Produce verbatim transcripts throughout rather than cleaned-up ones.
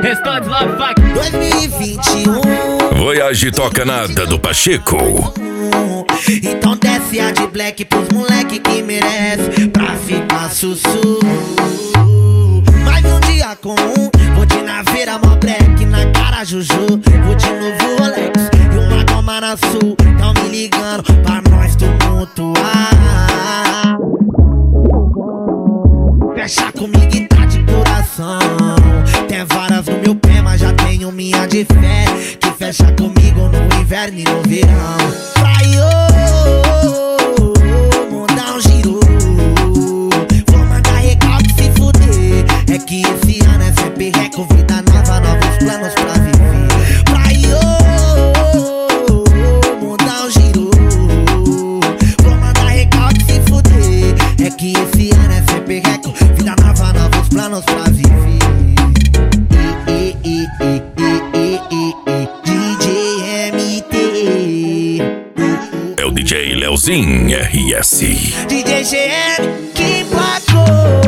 Restante Love Fuck dois mil e vinte e um. Voyage toca nada do Pacheco. Então desce a de black pros moleque que merece, pra ficar sussurro. Mais um dia comum, vou de naveira mó black, na cara Juju. Vou de novo Rolex e uma goma na sul. Tão me ligando pra nós tumultuar. Fecha comigo e tá de coração. Tem várias no meu pé, mas já tenho minha de fé, que fecha comigo no inverno e no verão. Vai, ô, mandar um giro. Vou mandar recalque se fuder. É que esse ano é sempre reco, vida nova, novos planos pra viver. Vai, ô, mandar um giro. Vou mandar recalque se fuder. É que esse ano é sempre reco, vida nova, novos planos pra viver. É o D J Leozinho R S. D J G M que emplacou.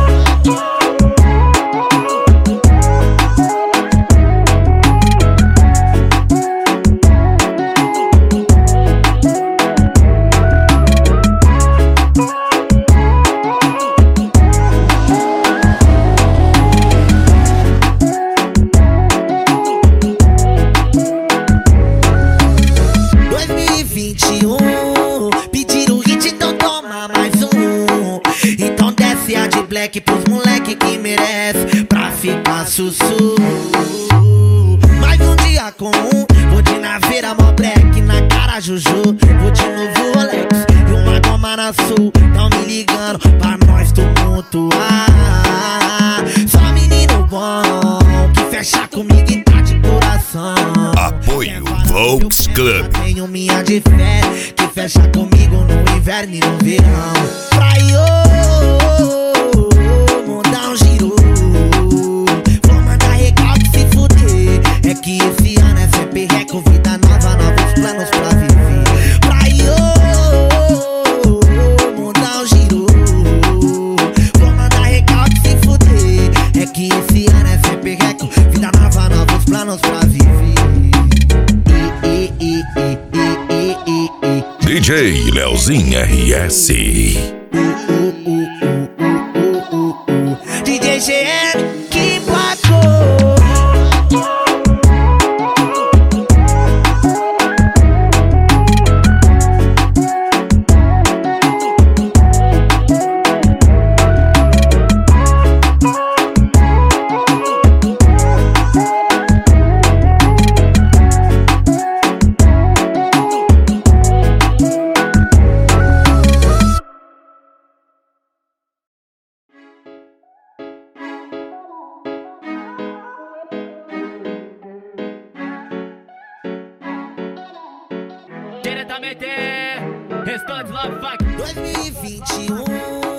Pediram hit, então toma mais um. Então desce a de black pros moleque que merece, pra ficar sussurro. Mais um dia comum, vou de naveira mó black, na cara Juju. Vou de novo Rolex e uma goma na sul. Tão me ligando pra nós tumultuar. Só menino bom, que fecha comigo e tá de coração. Apoio Volks Club. Tenho minha de fé, que fecha comigo no inverno e no verão. Vai, ô, mandar um giro. Vou mandar recalque se fuder. É que esse ano é sempre reco, vida nova, novos planos pra viver. Vai, ô, mandar um giro. Vou mandar recalque se fuder. É que esse ano é sempre reco, vida nova, novos planos pra viver. D J Leozinho R S. D J G M que emplacou. Diretamente Restante Love Fuck dois mil e vinte e um.